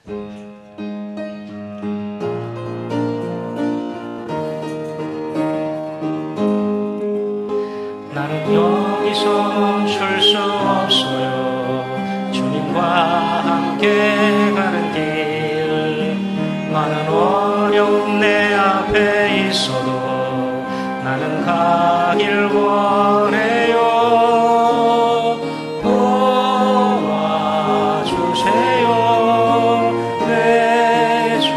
나는 여기서 멈출 수 없어요. 주님과 함께 가는 길. 많은 어려움 내 앞에 있어도 나는 가길 원해요. 도와주세요 내 주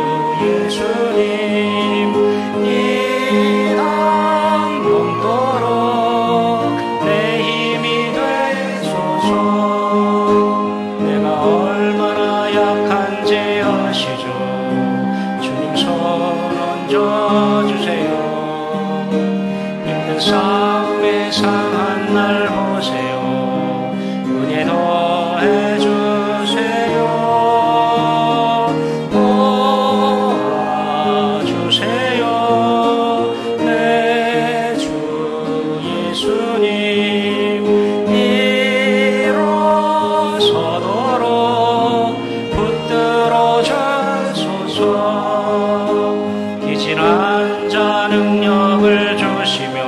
예수님. 이 땅 넘도록 내 힘이 되소서. 내가 얼마나 약한지 아시죠. 주님 손 얹어주세요. 힘든 싸움에 상한 날 보세요. 은혜 더해주세요. 도와주세요 내 주 예수님. 일어서도록 붙들어 주소서. 기진한 자 능력을 주시며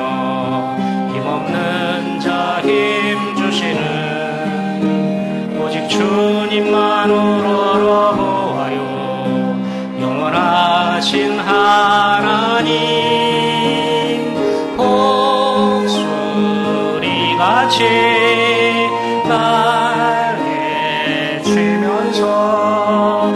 힘없는 자 힘 주시는 오직 주님만 우러러보아요. 영원하신 하나님. 목소리같이 날 헤치면서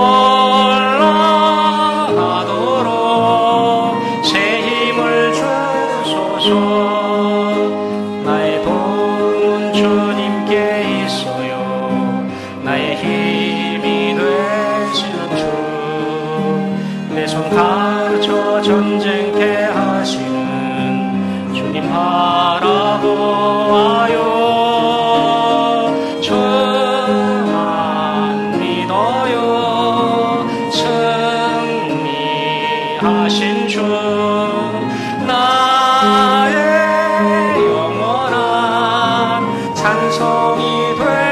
올라가도록 새 힘을 주소서. 나의 도움은 주님께 있어요. 나의 힘이 되시는 주. 내 손 가르쳐 전쟁케 하시는 주님 바라보아요. 저만 믿어요. 승리하신 주. 나의 영원한 찬송이 되